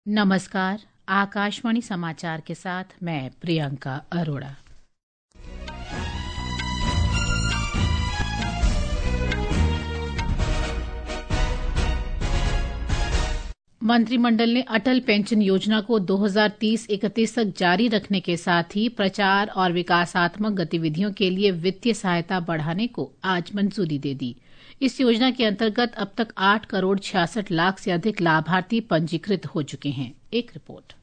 नमस्कार। आकाशवाणी समाचार के साथ मैं प्रियंका अरोड़ा। मंत्रिमंडल ने अटल पेंशन योजना को 2030-31 तक जारी रखने के साथ ही प्रचार और विकासात्मक गतिविधियों के लिए वित्तीय सहायता बढ़ाने को आज मंजूरी दे दी। इस योजना के अंतर्गत अब तक 8 करोड़ 66 लाख से अधिक लाभार्थी पंजीकृत हो चुके हैं। एक रिपोर्ट।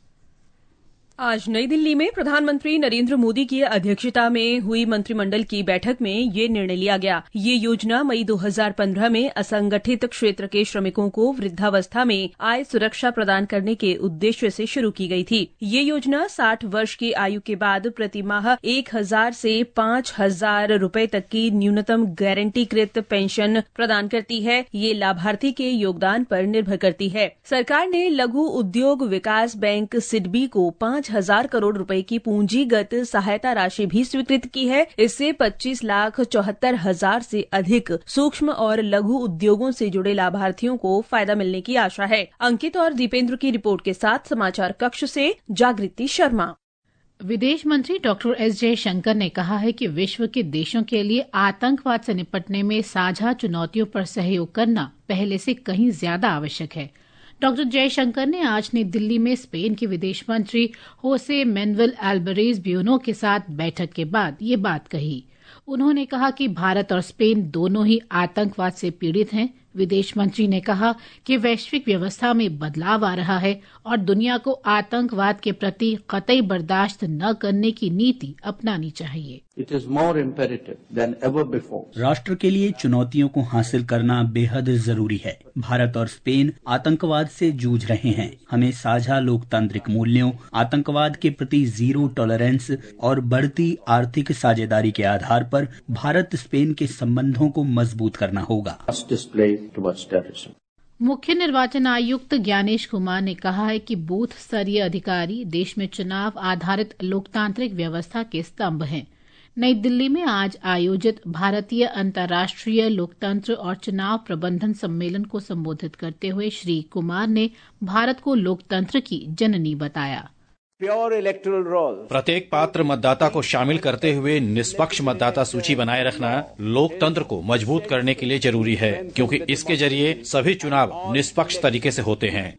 आज नई दिल्ली में प्रधानमंत्री नरेंद्र मोदी की अध्यक्षता में हुई मंत्रिमंडल की बैठक में ये निर्णय लिया गया। ये योजना मई 2015 में असंगठित क्षेत्र के श्रमिकों को वृद्धावस्था में आय सुरक्षा प्रदान करने के उद्देश्य से शुरू की गई थी। ये योजना 60 वर्ष की आयु के बाद प्रति माह 1000 से 5000 रूपये तक की न्यूनतम गारंटीकृत पेंशन प्रदान करती है। ये लाभार्थी के योगदान पर निर्भर करती है। सरकार ने लघु उद्योग विकास बैंक सिडबी को 5000 करोड़ रुपए की पूंजीगत सहायता राशि भी स्वीकृत की है। इससे 25,74,000 से अधिक सूक्ष्म और लघु उद्योगों से जुड़े लाभार्थियों को फायदा मिलने की आशा है। अंकित और दीपेंद्र की रिपोर्ट के साथ समाचार कक्ष से जागृति शर्मा। विदेश मंत्री डॉक्टर एस जयशंकर ने कहा है कि विश्व के देशों के लिए आतंकवाद से निपटने में साझा चुनौतियों पर सहयोग करना पहले से कहीं ज्यादा आवश्यक है। डॉक्टर जयशंकर ने आज नई दिल्ली में स्पेन के विदेश मंत्री होसे मैनुएल अल्वारेज ब्यूनो के साथ बैठक के बाद ये बात कही। उन्होंने कहा कि भारत और स्पेन दोनों ही आतंकवाद से पीड़ित हैं। विदेश मंत्री ने कहा कि वैश्विक व्यवस्था में बदलाव आ रहा है और दुनिया को आतंकवाद के प्रति कतई बर्दाश्त न करने की नीति अपनानी चाहिए। It is more imperative than ever before. राष्ट्र के लिए चुनौतियों को हासिल करना बेहद जरूरी है। भारत और स्पेन आतंकवाद से जूझ रहे हैं। हमें साझा लोकतांत्रिक मूल्यों, आतंकवाद के प्रति जीरो टॉलरेंस और बढ़ती आर्थिक साझेदारी के आधार पर भारत स्पेन के संबंधों को मजबूत करना होगा। मुख्य निर्वाचन आयुक्त ज्ञानेश कुमार ने कहा है कि बूथ स्तरीय अधिकारी देश में चुनाव आधारित लोकतांत्रिक व्यवस्था के स्तंभ हैं। नई दिल्ली में आज आयोजित भारतीय अंतर्राष्ट्रीय लोकतंत्र और चुनाव प्रबंधन सम्मेलन को संबोधित करते हुए श्री कुमार ने भारत को लोकतंत्र की जननी बताया। प्रत्येक पात्र मतदाता को शामिल करते हुए निष्पक्ष मतदाता सूची बनाए रखना लोकतंत्र को मजबूत करने के लिए जरूरी है, क्योंकि इसके जरिए सभी चुनाव निष्पक्ष तरीके से होते हैं।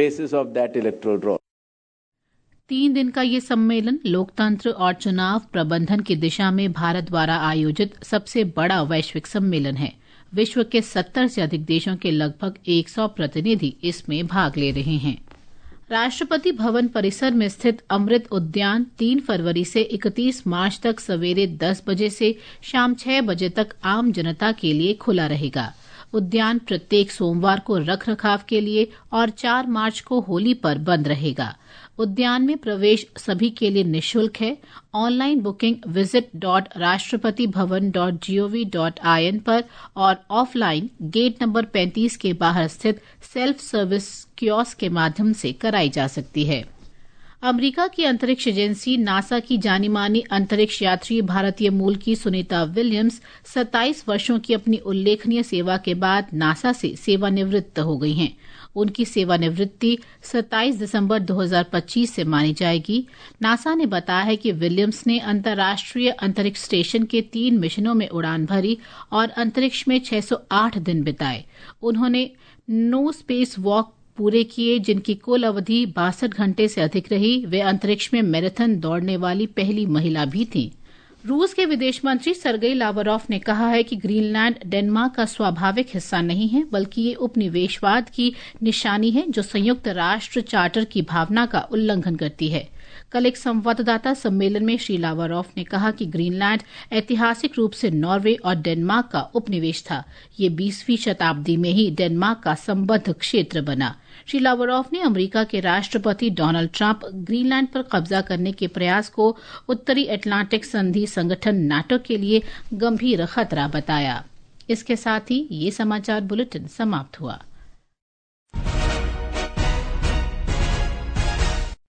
3 दिन का ये सम्मेलन लोकतंत्र और चुनाव प्रबंधन की दिशा में भारत द्वारा आयोजित सबसे बड़ा वैश्विक सम्मेलन है। विश्व के 70 से अधिक देशों के लगभग 100 प्रतिनिधि इसमें भाग ले रहे हैं। राष्ट्रपति भवन परिसर में स्थित अमृत उद्यान 3 फरवरी से 31 मार्च तक सवेरे 10 बजे से शाम 6 बजे तक आम जनता के लिए खुला रहेगा। उद्यान प्रत्येक सोमवार को रखरखाव के लिए और 4 मार्च को होली पर बंद रहेगा। उद्यान में प्रवेश सभी के लिए निःशुल्क है। ऑनलाइन बुकिंग visit.rashtrapatibhavan.gov.in पर और ऑफलाइन गेट नंबर 35 के बाहर स्थित सेल्फ सर्विस कियोस्क के माध्यम से कराई जा सकती है। अमेरिका की अंतरिक्ष एजेंसी नासा की जानी मानी अंतरिक्ष यात्री भारतीय मूल की सुनीता विलियम्स 27 वर्षों की अपनी उल्लेखनीय सेवा के बाद नासा से सेवानिवृत्त हो गई हैं। उनकी सेवानिवृत्ति 27 दिसंबर 2025 से मानी जाएगी। नासा ने बताया है कि विलियम्स ने अंतर्राष्ट्रीय अंतरिक्ष स्टेशन के 3 मिशनों में उड़ान भरी और अंतरिक्ष में 608 दिन बिताए। उन्होंने नो स्पेस वॉक पूरे किए, जिनकी कुल अवधि 62 घंटे से अधिक रही। वे अंतरिक्ष में मैराथन दौड़ने वाली पहली महिला भी थीं। रूस के विदेश मंत्री सर्गेई लावरोव ने कहा है कि ग्रीनलैंड डेनमार्क का स्वाभाविक हिस्सा नहीं है, बल्कि ये उपनिवेशवाद की निशानी है जो संयुक्त राष्ट्र चार्टर की भावना का उल्लंघन करती है। कल एक संवाददाता सम्मेलन में श्री लावरोव ने कहा कि ग्रीनलैंड ऐतिहासिक रूप से नॉर्वे और डेनमार्क का उपनिवेश था। ये 20वीं शताब्दी में ही डेनमार्क का संबद्ध क्षेत्र बना। श्री लावरोव ने अमेरिका के राष्ट्रपति डोनाल्ड ट्रंप ग्रीनलैंड पर कब्जा करने के प्रयास को उत्तरी अटलांटिक संधि संगठन नाटो के लिए गंभीर खतरा बताया। इसके साथ ही ये समाचार बुलेटिन समाप्त हुआ।